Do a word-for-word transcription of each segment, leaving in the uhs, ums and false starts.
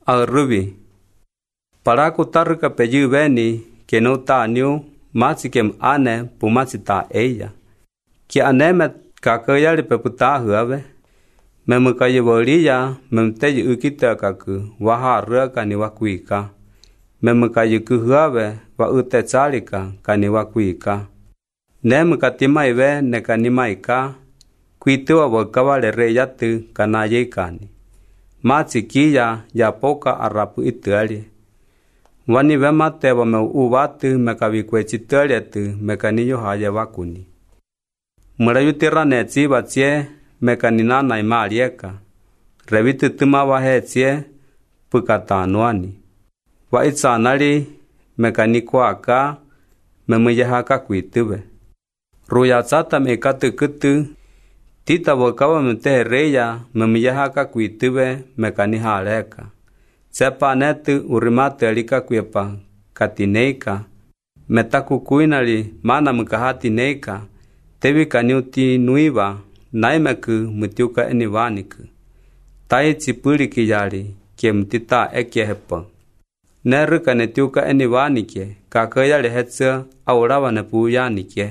Arrubi. Para kutarka peyu veni que no ta niu matsi kem ane pumatsi ta ella. Ki aneme kakayali peputa huave. Memukaye bolilla memteyi ukita kaku waha raka ni wakuika. Memukaye kuhuave wa ute chalika kani wakuika. Nemukatima ive nekanima ika. Kuitua wakawale reyatu kanaye kani. Matsi kia ya poka arapu ituali. Wani vema tewa me uvatu mekavikwe chitaliatu mekaniyo haya wakuni. Murayutira netsi batsie mekanina na imalieka. Revitu tuma wahetsie pukatanuani. Wa itsanali mekanikuwa aka memuyahaka kuituwe. Ruyatsata mekatu kutu. Tita wakawa mtehereya memuyahaka kuituwe mekanihaleka. Sepa netu urimate alika kuyepa katineika. Metakukuinali mana mukahati neika. Tevi kaniuti nuiva naimeku mutiuka enivaniku. Tai tsipuliki yali kie mtita ekiehepa. Neruka netiuka enivanike kakayali hetsa aurawa nepuyanike.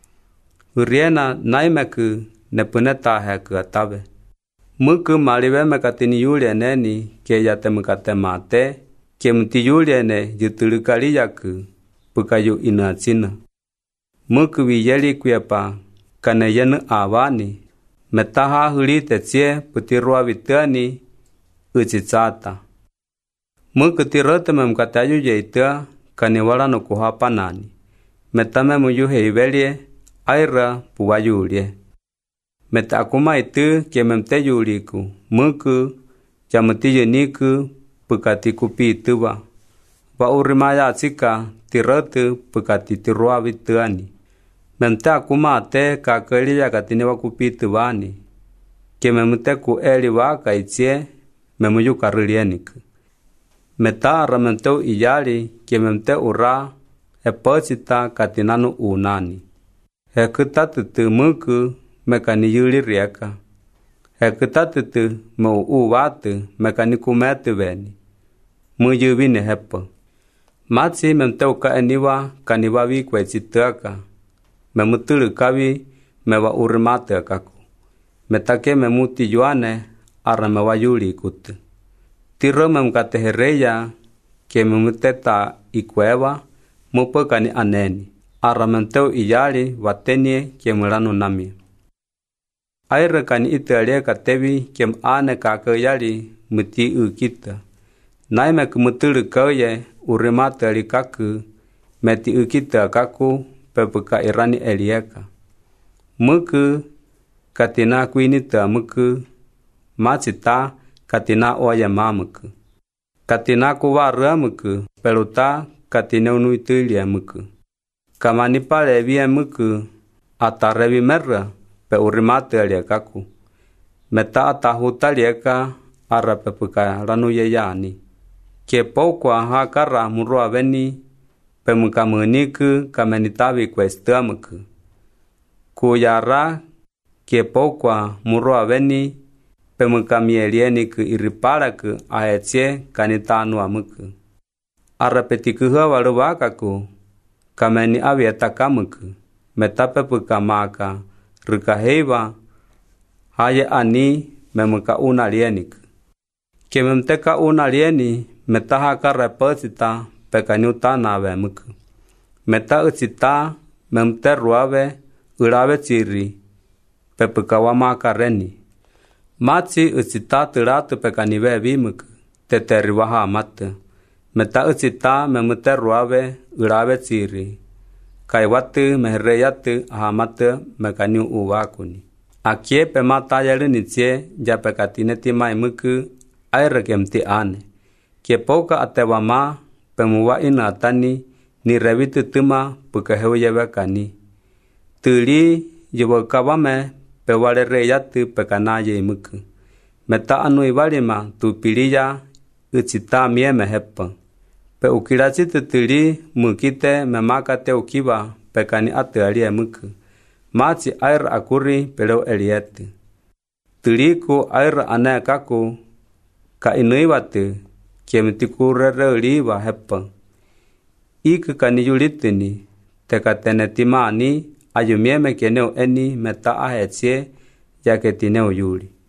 Uriena naimeku nepuneta heku atabe. Muku malive mekatini yulieneni ke yate mekatemate ke mti yuliene yutulukali yaku pukayu inatsina. Muku viyeli kuyepa kane yenu avani metaha hulite tsie putirua vitani uchitsata. Muku tirote memkatayu yeitua kane walano kuhapanani. Metame muyuhe ivelie aira puwayulie. Meta akuma itu ke memte yuliku muku jamuti yuniku pukati kupi ituwa. Wa urimaya tsika tirotu pukati tirua vituani. Memte akuma ate kakeli ya katini wa kupi ituwani. Ke memte ku eli waka itsie memuyuka rilieniku. Meta ara memteu iyali ke memte ura epochita katinanu unani. Hekuta tutu muku mekani yuli rieka. Hekuta tutu mo uwatu mekani kumetu veni. Muyubine hepo. Matsi memteu ka eniwa kaniwa vikwe chituaka. Memutulu kavi mewa urimate akaku. Metake memuti yuane ara mewa yuli kutu. Tiro memkatehereya ke memuteta ikuewa mupo kani aneni. Ara memteu iyali watenie ke mulanu nami. Aira kani italia katevi kem ane kakayali muti ukita. Naime kumutulu kauye urimate alikaku meti ukita kaku pepuka irani elieka. Muku katina kuinita muku macita katina oya mamuku. Katina kuwarua muku peluta katina unuitulia muku. Kamanipa levia muku atarevi merra pe urimate aliekaku. Meta atahuta lieka ara pepuka ranu yeyani. Kie pokwa hakara murua veni pe muka muniku kamenitavi kwestua muku. Kuyara kie pokwa murua veni pe muka mielieniku iriparaku ahetsie kanitanua muku. Ara petikuhua waluwakaku kameni avietakamuku. Metape puka maka rukaheiva haye ani memuka una lieniku. Ke memteka una lieni metahaka repotita pekanyuta nave muku. Meta ucita memte ruave urave ciri pepuka wamaka reni. Matsi ucita turatu pekanive vimuku teteri waha matu. Meta ucita memute ruave urave ciri. Kai watu mehereyatu ahamatu mekaniu uwakuni. Akie pemata yalinitsie japekatine timai muku aira kemti ane. Kie poka atewama pemuwa ina atani ni revitu tuma pukahewa yewekani. Tuli yewakawame pewale reyatu pekanaye muku. Meta anu ivalima tupiliya ucita mieme hepa. Pe ukirachi tutuli mukite memakate ukiva pekani atualie muku. Matsi air akuri peleu elietu. Tuliku air anekaku ka inuiwatu kiem tikurere liwa hepa. Ike kaniyulitini, teka tenetimani, ayumieme keneo eni meta ahetsie, ya que tineo yuli.